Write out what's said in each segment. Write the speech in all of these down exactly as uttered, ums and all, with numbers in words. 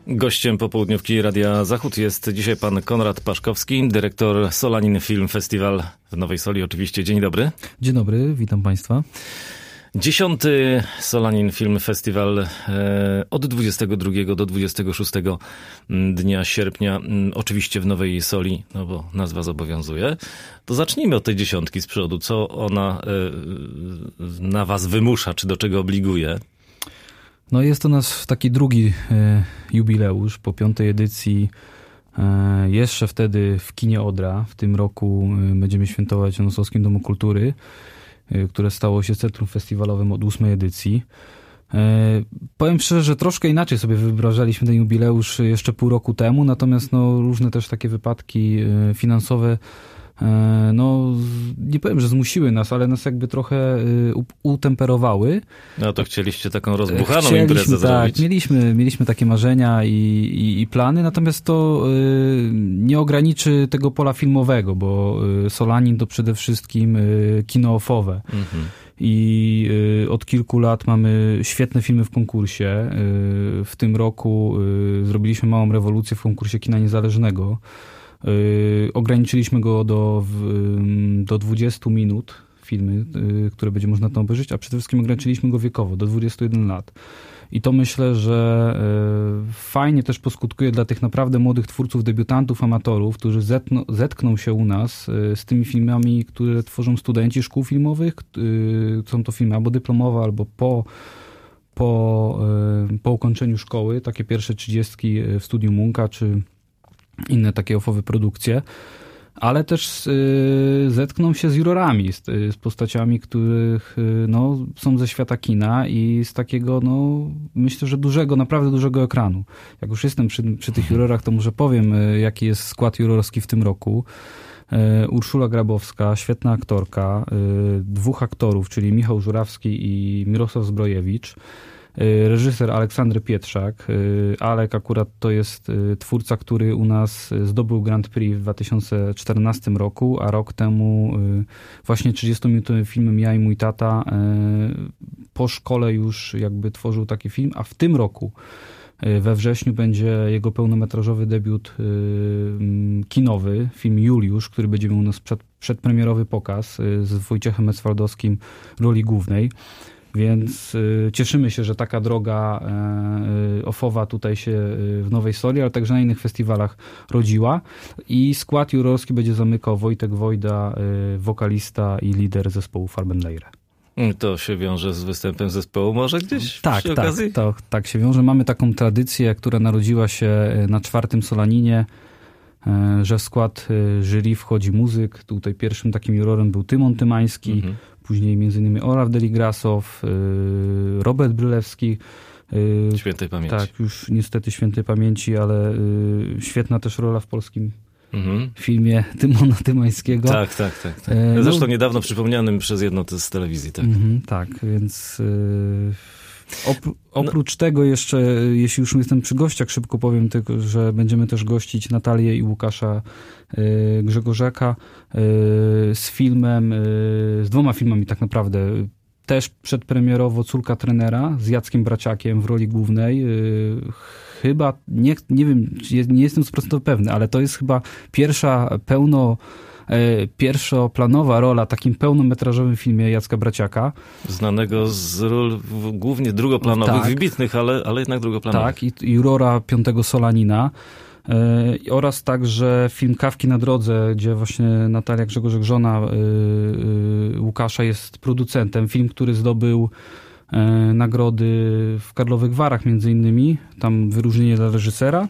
Gościem popołudniówki Radia Zachód jest dzisiaj pan Konrad Paszkowski, dyrektor Solanin Film Festival w Nowej Soli. Oczywiście, dzień dobry. Dzień dobry, witam państwa. Dziesiąty Solanin Film Festival e, od dwudziestego drugiego do dwudziestego szóstego dnia sierpnia, oczywiście w Nowej Soli, no bo nazwa zobowiązuje. To zacznijmy od tej dziesiątki z przodu. Co ona e, na was wymusza, czy do czego obliguje? No jest to nasz taki drugi e, jubileusz po piątej edycji. E, jeszcze wtedy w kinie Odra. W tym roku e, będziemy świętować w Nosowskim Domu Kultury, e, które stało się centrum festiwalowym od ósmej edycji. E, powiem szczerze, że troszkę inaczej sobie wyobrażaliśmy ten jubileusz jeszcze pół roku temu, natomiast no, różne też takie wypadki e, finansowe no nie powiem, że zmusiły nas, ale nas jakby trochę utemperowały. No to chcieliście taką rozbuchaną Chcieliśmy, imprezę tak, zrobić. Mieliśmy, mieliśmy takie marzenia i, i, i plany, natomiast to y, nie ograniczy tego pola filmowego, bo y, Solanin to przede wszystkim y, kino ofowe. Mhm. I y, od kilku lat mamy świetne filmy w konkursie. Y, w tym roku y, zrobiliśmy małą rewolucję w konkursie kina niezależnego. Yy, ograniczyliśmy go do, do dwudziestu minut, filmy, yy, które będzie można tam obejrzeć, a przede wszystkim ograniczyliśmy go wiekowo, do dwudziestu jeden lat. I to myślę, że yy, fajnie też poskutkuje dla tych naprawdę młodych twórców, debiutantów, amatorów, którzy zetną, zetkną się u nas yy, z tymi filmami, które tworzą studenci szkół filmowych. Yy, są to filmy albo dyplomowe, albo po, po, yy, po ukończeniu szkoły, takie pierwsze trzydziestki w Studium Munka, czy inne takie ofowe produkcje, ale też y, zetkną się z jurorami, z, z postaciami, których y, no, są ze świata kina i z takiego, no, myślę, że dużego, naprawdę dużego ekranu. Jak już jestem przy, przy tych jurorach, to może powiem, y, jaki jest skład jurorski w tym roku. Y, Urszula Grabowska, świetna aktorka, y, dwóch aktorów, czyli Michał Żurawski i Mirosław Zbrojewicz. Reżyser Aleksandry Pietrzak. Alek akurat to jest twórca, który u nas zdobył Grand Prix w dwa tysiące czternastym roku, a rok temu właśnie trzydziestominutowym filmem Ja i mój tata po szkole już jakby tworzył taki film, a w tym roku we wrześniu będzie jego pełnometrażowy debiut kinowy, film Juliusz, który będzie miał u nas przed, przedpremierowy pokaz z Wojciechem Eswaldowskim w roli głównej. Więc y, cieszymy się, że taka droga y, ofowa tutaj się y, w Nowej Soli, ale także na innych festiwalach rodziła. I skład jurorski będzie zamykał Wojtek Wojda, y, wokalista i lider zespołu Farbenleire. To się wiąże z występem zespołu może gdzieś tak, przy tak, okazji? To, tak się wiąże. Mamy taką tradycję, która narodziła się na czwartym Solaninie, że w skład jury wchodzi muzyk. Tutaj pierwszym takim jurorem był Tymon Tymański, mhm. Później między innymi Olaf Deligrasow, Robert Brylewski. Świętej pamięci. Tak, już niestety świętej pamięci, ale świetna też rola w polskim mhm. filmie Tymona Tymańskiego. Tak, tak, tak. tak. Zresztą no, niedawno przypomnianym przez jedną z telewizji. Tak, mhm, tak więc... Opró- oprócz no. tego jeszcze, jeśli już jestem przy gościach, szybko powiem tylko, że będziemy też gościć Natalię i Łukasza y, Grzegorzeka y, z filmem, y, z dwoma filmami tak naprawdę. Też przedpremierowo Córka trenera z Jackiem Braciakiem w roli głównej. Y, chyba, nie, nie wiem, nie jestem sto procent pewny, ale to jest chyba pierwsza pełno pierwszoplanowa rola w takim pełnometrażowym filmie Jacka Braciaka. Znanego z ról głównie drugoplanowych, tak. wybitnych, ale, ale jednak drugoplanowych. Tak, i jurora piątego Solanina. Yy, oraz także film Kawki na drodze, gdzie właśnie Natalia Grzegorzek, żona yy, yy, Łukasza, jest producentem. Film, który zdobył yy, nagrody w Karlowych Warach między innymi. Tam wyróżnienie dla reżysera.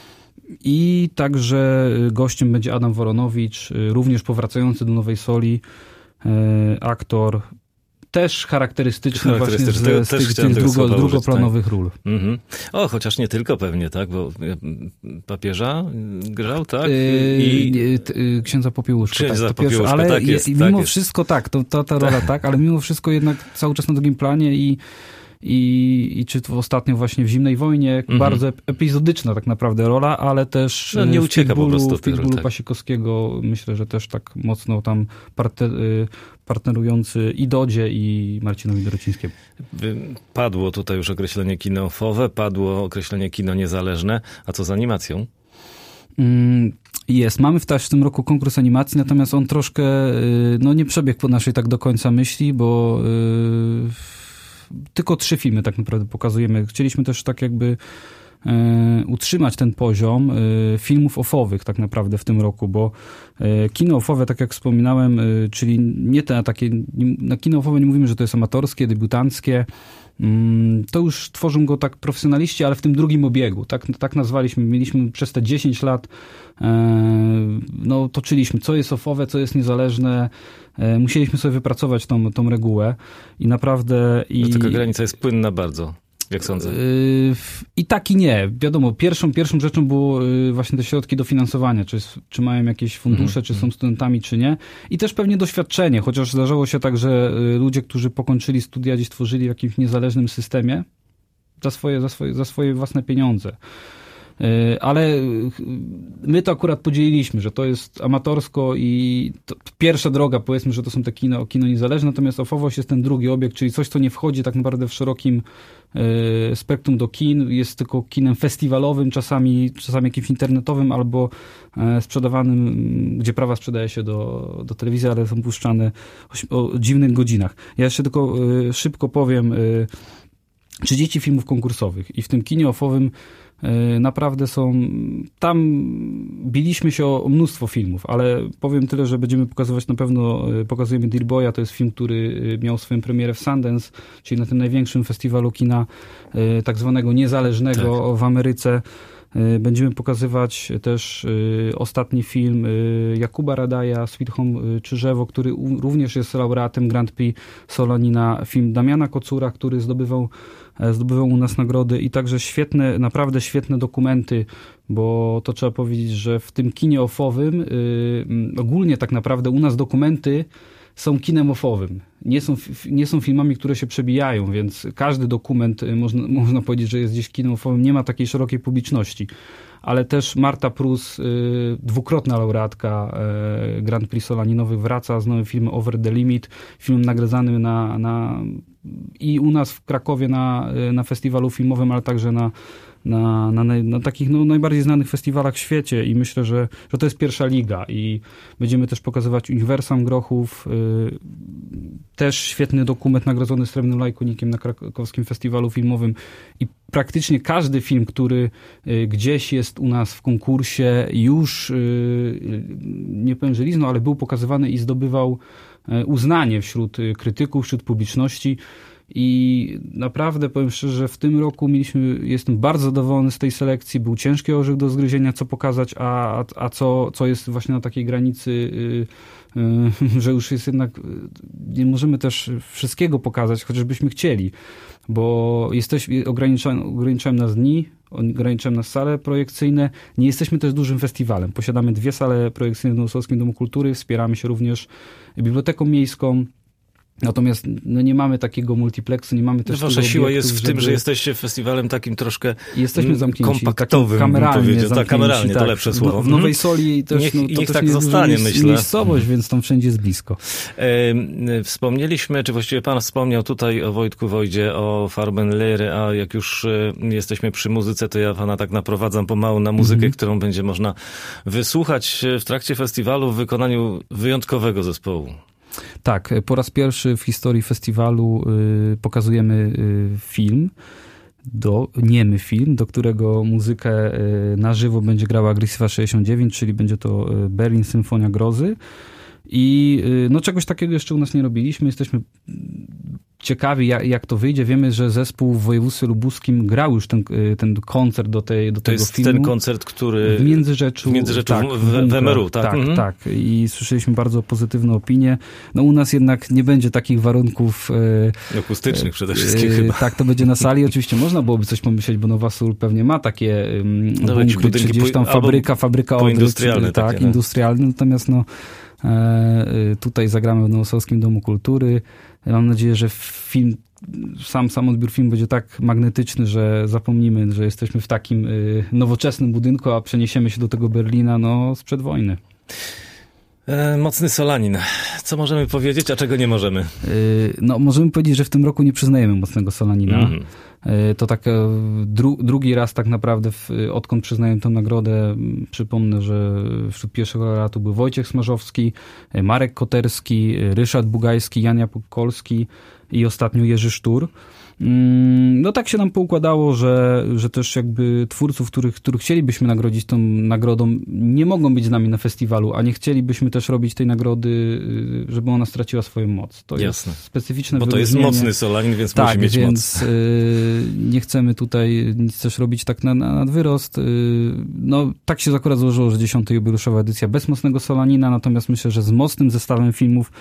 I także gościem będzie Adam Woronowicz, również powracający do Nowej Soli, aktor, też charakterystyczny, charakterystyczny właśnie z, z tych, tych drugo, drugoplanowych tak. ról. Mhm. O, chociaż nie tylko pewnie, tak? Bo papieża grał, tak? I... Yy, księdza Popiełuszka. Księdza tak, Popiełuszka, ale tak jest. mimo tak jest. wszystko tak, to, to ta rola tak, ale mimo wszystko jednak cały czas na drugim planie i I, i czy to ostatnio właśnie w Zimnej Wojnie, mhm. bardzo epizodyczna tak naprawdę rola, ale też no, nie ucieka w Pitbullu, po prostu w Pitbullu tak. Pasikowskiego myślę, że też tak mocno tam parte, partnerujący i Dodzie, i Marcinowi Dorocińskiemu. Padło tutaj już określenie kino-ofowe, padło określenie kino niezależne, a co z animacją? Jest. Mamy w, w tym roku konkurs animacji, natomiast on troszkę no, nie przebiegł po naszej tak do końca myśli, bo yy, tylko trzy filmy tak naprawdę pokazujemy. Chcieliśmy też tak jakby yy, utrzymać ten poziom yy, filmów ofowych tak naprawdę w tym roku, bo yy, kino ofowe, tak jak wspominałem, yy, czyli nie te takie, na kino ofowe nie mówimy, że to jest amatorskie, debiutanckie, to już tworzą go tak profesjonaliści, ale w tym drugim obiegu. Tak, tak nazwaliśmy. Mieliśmy przez te dziesięć lat, no toczyliśmy, co jest ofowe, co jest niezależne. Musieliśmy sobie wypracować tą, tą regułę i naprawdę... I, no taka granica jest płynna bardzo, jak sądzę. I tak i nie. Wiadomo, pierwszą, pierwszą rzeczą było właśnie te środki dofinansowania, czy, czy mają jakieś fundusze, mm-hmm. czy są studentami, czy nie. I też pewnie doświadczenie, chociaż zdarzało się tak, że ludzie, którzy pokończyli studia, gdzieś tworzyli w jakimś niezależnym systemie za swoje, za swoje, za swoje własne pieniądze. Ale my to akurat podzieliliśmy, że to jest amatorsko i to pierwsza droga, powiedzmy, że to są te kino, kino niezależne, natomiast ofowość jest ten drugi obiekt, czyli coś, co nie wchodzi tak naprawdę w szerokim spektrum do kin, jest tylko kinem festiwalowym, czasami, czasami jakimś internetowym albo sprzedawanym, gdzie prawa sprzedaje się do, do telewizji, ale są puszczane o, o dziwnych godzinach. Ja jeszcze tylko szybko powiem, trzydzieści filmów konkursowych i w tym kinie ofowym naprawdę są, tam biliśmy się o, o mnóstwo filmów, ale powiem tyle, że będziemy pokazywać na pewno, pokazujemy Dear Boya, to jest film, który miał swoją premierę w Sundance, czyli na tym największym festiwalu kina tak zwanego niezależnego tak. w Ameryce. Będziemy pokazywać też ostatni film Jakuba Radaja, Sweet Home Czyżewo, który również jest laureatem Grand Prix Solanina, film Damiana Kocura, który zdobywał zdobywał u nas nagrody i także świetne, naprawdę świetne dokumenty, bo to trzeba powiedzieć, że w tym kinie ofowym yy, ogólnie tak naprawdę u nas dokumenty są kinem ofowym. Nie są, nie są filmami, które się przebijają, więc każdy dokument można, można powiedzieć, że jest gdzieś kinem ofowym, nie ma takiej szerokiej publiczności. Ale też Marta Prus, y, dwukrotna laureatka y, Grand Prix Solaninowych, wraca z nowym filmem Over the Limit, film nagradzany na, na, i u nas w Krakowie na, na festiwalu filmowym, ale także na, na, na, na takich no, najbardziej znanych festiwalach w świecie i myślę, że, że to jest pierwsza liga i będziemy też pokazywać Uniwersam Grochów, y, też świetny dokument nagrodzony Srebrnym Lajkonikiem na krakowskim festiwalu filmowym i praktycznie każdy film, który y, gdzieś jest u nas w konkursie już, y, nie powiem, że lizno, ale był pokazywany i zdobywał y, uznanie wśród y, krytyków, wśród publiczności. I naprawdę powiem szczerze, że w tym roku mieliśmy, jestem bardzo zadowolony z tej selekcji, był ciężki orzech do zgryzienia, co pokazać, a, a co, co jest właśnie na takiej granicy, yy, yy, że już jest jednak, nie możemy też wszystkiego pokazać, chociażbyśmy chcieli, bo jesteśmy, ograniczają, ograniczają nas dni, ograniczają nas sale projekcyjne, nie jesteśmy też dużym festiwalem, posiadamy dwie sale projekcyjne w Nowosolskim Domu Kultury, wspieramy się również Biblioteką Miejską. Natomiast no, nie mamy takiego multiplexu, nie mamy też... No, wasza siła jest w żeby... tym, że jesteście festiwalem takim troszkę jesteśmy zamknięci, kompaktowym, kameralnie bym tak, kameralnie, tak. To lepsze słowo. W Nowej Soli też, niech, no, to niech też tak nie zostanie, jest myślę. miejscowość, więc tam wszędzie jest blisko. E, wspomnieliśmy, czy właściwie pan wspomniał tutaj o Wojtku Wojdzie, o Farbenlehre, a jak już e, jesteśmy przy muzyce, to ja pana tak naprowadzam pomału na muzykę, mm-hmm. którą będzie można wysłuchać w trakcie festiwalu w wykonaniu wyjątkowego zespołu. Tak, po raz pierwszy w historii festiwalu y, pokazujemy y, film, do, niemy film, do którego muzykę y, na żywo będzie grała Agresywa sześćdziesiąt dziewięć, czyli będzie to y, Berlin Symfonia Grozy. I y, no czegoś takiego jeszcze u nas nie robiliśmy, jesteśmy ciekawi, jak, jak to wyjdzie. Wiemy, że zespół w województwie lubuskim grał już ten, ten koncert do, tej, do to tego jest filmu. Ten koncert, który... W Międzyrzeczu. W Międzyrzeczu, tak, w, w M R U, tak. Tak, mhm. tak. I słyszeliśmy bardzo pozytywne opinie. No u nas jednak nie będzie takich warunków... E, akustycznych przede wszystkim e, chyba. Tak, to będzie na sali. Oczywiście można byłoby coś pomyśleć, bo Nowa Sól pewnie ma takie um, no, bunkry, czy gdzieś tam fabryka, fabryka odryk, industrialne tak, takie, industrialne. Natomiast no e, tutaj zagramy w Nowosolskim Domu Kultury. Mam nadzieję, że film sam, sam odbiór filmu będzie tak magnetyczny, że zapomnimy, że jesteśmy w takim y, nowoczesnym budynku, a przeniesiemy się do tego Berlina no, sprzed wojny. E, mocny Solanin. Co możemy powiedzieć, a czego nie możemy? Y, no, możemy powiedzieć, że w tym roku nie przyznajemy mocnego Solanina. Mm. Y, to tak dru, drugi raz tak naprawdę, w, odkąd przyznaję tę nagrodę, przypomnę, że wśród pierwszych laureatów był Wojciech Smarzowski, Marek Koterski, Ryszard Bugajski, Jan Japukolski i ostatnio Jerzy Sztur. No tak się nam poukładało, że, że też jakby twórców, których, których chcielibyśmy nagrodzić tą nagrodą, nie mogą być z nami na festiwalu, a nie chcielibyśmy też robić tej nagrody, żeby ona straciła swoją moc. To Jasne. jest specyficzne Bo to jest mocny Solanin, więc tak, musi mieć więc, moc. Nie chcemy tutaj nic też robić tak na, na nadwyrost. No tak się akurat złożyło, że dziesiąta jubileuszowa edycja bez mocnego Solanina, natomiast myślę, że z mocnym zestawem filmów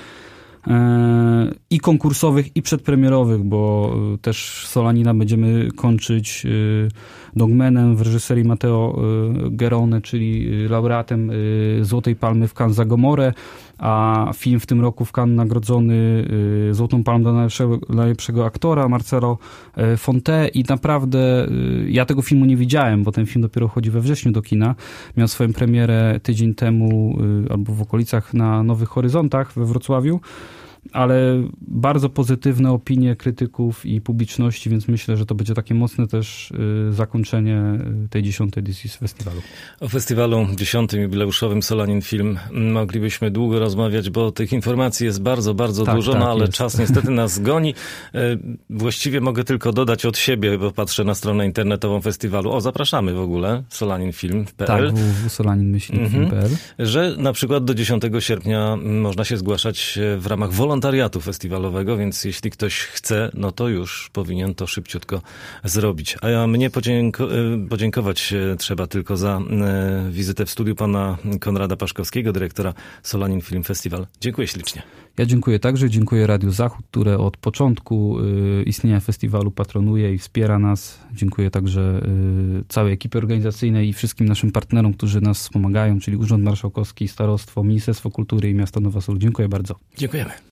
i konkursowych, i przedpremierowych, bo też Solanina będziemy kończyć Dogmanem w reżyserii Matteo Garrone, czyli laureatem Złotej Palmy w Cannes za Gomorę, a film w tym roku w Cannes nagrodzony Złotą Palmą dla najlepszego, najlepszego aktora Marcelo Fonte i naprawdę ja tego filmu nie widziałem, bo ten film dopiero chodzi we wrześniu do kina. Miał swoją premierę tydzień temu albo w okolicach na Nowych Horyzontach we Wrocławiu, ale bardzo pozytywne opinie krytyków i publiczności, więc myślę, że to będzie takie mocne też zakończenie tej dziesiątej edycji festiwalu. O festiwalu dziesiątym jubileuszowym Solanin Film moglibyśmy długo rozmawiać, bo tych informacji jest bardzo, bardzo tak, dużo, tak, no ale jest. Czas niestety nas goni. Właściwie mogę tylko dodać od siebie, bo patrzę na stronę internetową festiwalu. O, zapraszamy w ogóle, solaninfilm kropka p l. Tak, w w w solanin myślnik kropka p l. Mhm. Że na przykład do dziesiątego sierpnia można się zgłaszać w ramach wolontariatu festiwalowego, więc jeśli ktoś chce, no to już powinien to szybciutko zrobić. A ja mnie podzięko- podziękować trzeba tylko za wizytę w studiu pana Konrada Paszkowskiego, dyrektora Solanin Film Festival. Dziękuję ślicznie. Ja dziękuję także, dziękuję Radiu Zachód, które od początku istnienia festiwalu patronuje i wspiera nas. Dziękuję także całej ekipie organizacyjnej i wszystkim naszym partnerom, którzy nas wspomagają, czyli Urząd Marszałkowski, Starostwo, Ministerstwo Kultury i Miasto Nowa Sól. Dziękuję bardzo. Dziękujemy.